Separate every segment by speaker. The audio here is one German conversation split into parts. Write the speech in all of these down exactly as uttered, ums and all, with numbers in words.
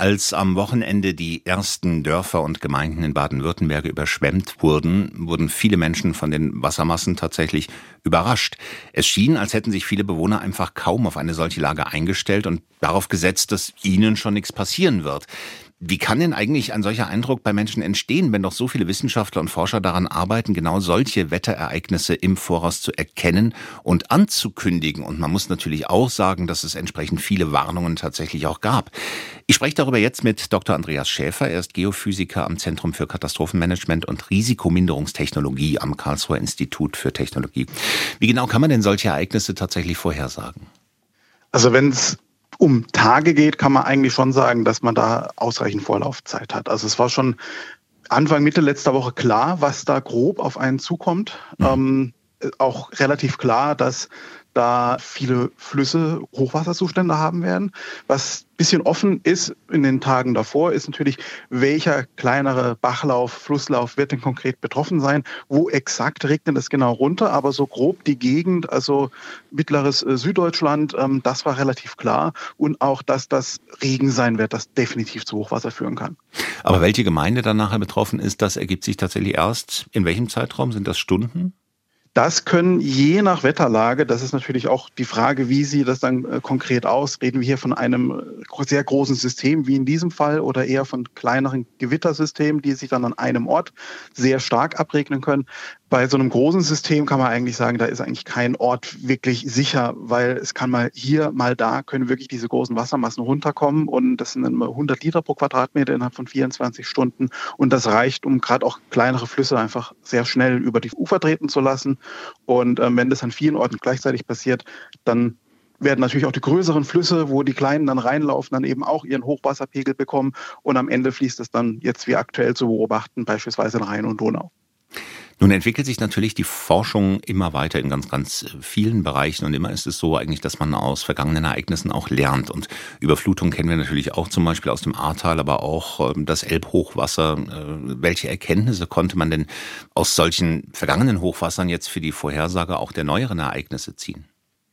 Speaker 1: Als am Wochenende die ersten Dörfer und Gemeinden in Baden-Württemberg überschwemmt wurden, wurden viele Menschen von den Wassermassen tatsächlich überrascht. Es schien, als hätten sich viele Bewohner einfach kaum auf eine solche Lage eingestellt und darauf gesetzt, dass ihnen schon nichts passieren wird. Wie kann denn eigentlich ein solcher Eindruck bei Menschen entstehen, wenn doch so viele Wissenschaftler und Forscher daran arbeiten, genau solche Wetterereignisse im Voraus zu erkennen und anzukündigen? Und man muss natürlich auch sagen, dass es entsprechend viele Warnungen tatsächlich auch gab. Ich spreche darüber jetzt mit Doktor Andreas Schäfer. Er ist Geophysiker am Zentrum für Katastrophenmanagement und Risikominderungstechnologie am Karlsruher Institut für Technologie. Wie genau kann man denn solche Ereignisse tatsächlich vorhersagen?
Speaker 2: Also wenn es um Tage geht, kann man eigentlich schon sagen, dass man da ausreichend Vorlaufzeit hat. Also es war schon Anfang, Mitte letzter Woche klar, was da grob auf einen zukommt. Mhm. Ähm, auch relativ klar, dass da viele Flüsse Hochwasserzustände haben werden. Was ein bisschen offen ist in den Tagen davor, ist natürlich, welcher kleinere Bachlauf, Flusslauf wird denn konkret betroffen sein? Wo exakt regnet es genau runter? Aber so grob die Gegend, also mittleres äh, Süddeutschland, ähm, das war relativ klar. Und auch, dass das Regen sein wird, das definitiv zu Hochwasser führen kann.
Speaker 1: Aber welche Gemeinde dann nachher betroffen ist, das ergibt sich tatsächlich erst in welchem Zeitraum? Sind das Stunden?
Speaker 2: Das können je nach Wetterlage, das ist natürlich auch die Frage, wie sieht das dann äh, konkret aus? Reden wir hier von einem sehr großen System wie in diesem Fall oder eher von kleineren Gewittersystemen, die sich dann an einem Ort sehr stark abregnen können? Bei so einem großen System kann man eigentlich sagen, da ist eigentlich kein Ort wirklich sicher, weil es kann mal hier, mal da, können wirklich diese großen Wassermassen runterkommen und das sind dann hundert Liter pro Quadratmeter innerhalb von vierundzwanzig Stunden und das reicht, um gerade auch kleinere Flüsse einfach sehr schnell über die Ufer treten zu lassen und ähm, wenn das an vielen Orten gleichzeitig passiert, dann werden natürlich auch die größeren Flüsse, wo die kleinen dann reinlaufen, dann eben auch ihren Hochwasserpegel bekommen und am Ende fließt es dann jetzt wie aktuell zu beobachten, beispielsweise in Rhein und Donau.
Speaker 1: Nun entwickelt sich natürlich die Forschung immer weiter in ganz, ganz vielen Bereichen und immer ist es so eigentlich, dass man aus vergangenen Ereignissen auch lernt und Überflutung kennen wir natürlich auch zum Beispiel aus dem Ahrtal, aber auch das Elbhochwasser. Welche Erkenntnisse konnte man denn aus solchen vergangenen Hochwassern jetzt für die Vorhersage auch der neueren Ereignisse ziehen?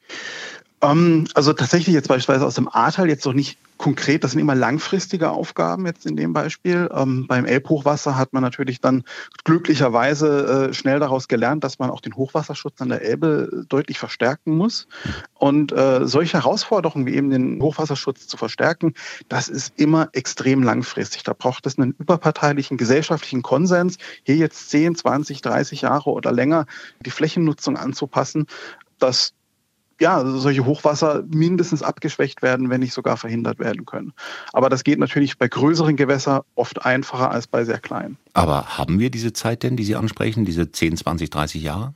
Speaker 2: Um, also tatsächlich jetzt beispielsweise aus dem Ahrtal jetzt noch nicht konkret, das sind immer langfristige Aufgaben jetzt in dem Beispiel. Um, beim Elbhochwasser hat man natürlich dann glücklicherweise äh, schnell daraus gelernt, dass man auch den Hochwasserschutz an der Elbe deutlich verstärken muss. Und äh, solche Herausforderungen wie eben den Hochwasserschutz zu verstärken, das ist immer extrem langfristig. Da braucht es einen überparteilichen gesellschaftlichen Konsens, hier jetzt zehn, zwanzig, dreißig Jahre oder länger die Flächennutzung anzupassen, dass ja, solche Hochwasser mindestens abgeschwächt werden, wenn nicht sogar verhindert werden können. Aber das geht natürlich bei größeren Gewässern oft einfacher als bei sehr kleinen.
Speaker 1: Aber haben wir diese Zeit denn, die Sie ansprechen, diese zehn, zwanzig, dreißig Jahre?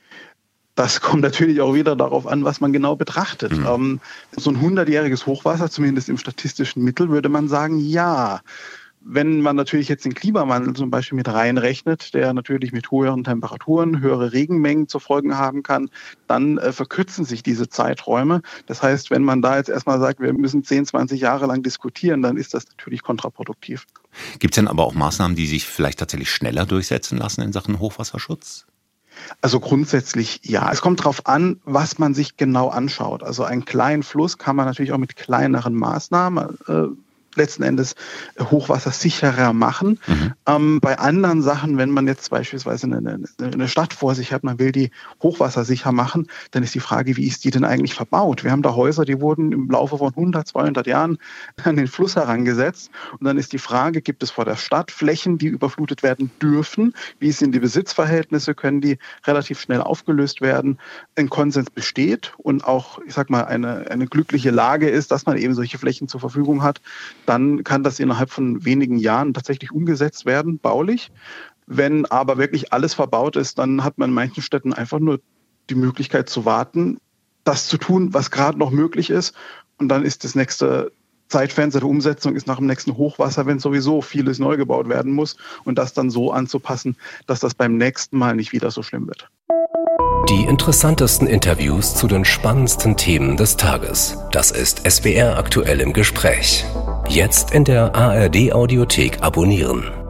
Speaker 2: Das kommt natürlich auch wieder darauf an, was man genau betrachtet. Mhm. Ähm, so ein hundertjähriges Hochwasser, zumindest im statistischen Mittel, würde man sagen, ja. Wenn man natürlich jetzt den Klimawandel zum Beispiel mit reinrechnet, der natürlich mit höheren Temperaturen, höhere Regenmengen zur Folge haben kann, dann äh, verkürzen sich diese Zeiträume. Das heißt, wenn man da jetzt erstmal sagt, wir müssen zehn, zwanzig Jahre lang diskutieren, dann ist das natürlich kontraproduktiv.
Speaker 1: Gibt es denn aber auch Maßnahmen, die sich vielleicht tatsächlich schneller durchsetzen lassen in Sachen Hochwasserschutz?
Speaker 2: Also grundsätzlich ja. Es kommt darauf an, was man sich genau anschaut. Also einen kleinen Fluss kann man natürlich auch mit kleineren Maßnahmen äh, letzten Endes hochwassersicherer machen. Mhm. Ähm, bei anderen Sachen, wenn man jetzt beispielsweise eine, eine Stadt vor sich hat, man will die hochwassersicher machen, dann ist die Frage, wie ist die denn eigentlich verbaut? Wir haben da Häuser, die wurden im Laufe von hundert, zweihundert Jahren an den Fluss herangesetzt. Und dann ist die Frage, gibt es vor der Stadt Flächen, die überflutet werden dürfen? Wie sind die Besitzverhältnisse? Können die relativ schnell aufgelöst werden? Ein Konsens besteht und auch, ich sag mal, eine, eine glückliche Lage ist, dass man eben solche Flächen zur Verfügung hat, dann kann das innerhalb von wenigen Jahren tatsächlich umgesetzt werden, baulich. Wenn aber wirklich alles verbaut ist, dann hat man in manchen Städten einfach nur die Möglichkeit zu warten, das zu tun, was gerade noch möglich ist. Und dann ist das nächste Zeitfenster der Umsetzung ist nach dem nächsten Hochwasser, wenn sowieso vieles neu gebaut werden muss. Und das dann so anzupassen, dass das beim nächsten Mal nicht wieder so schlimm wird.
Speaker 3: Die interessantesten Interviews zu den spannendsten Themen des Tages. Das ist S W R aktuell im Gespräch. Jetzt in der A R D Audiothek abonnieren.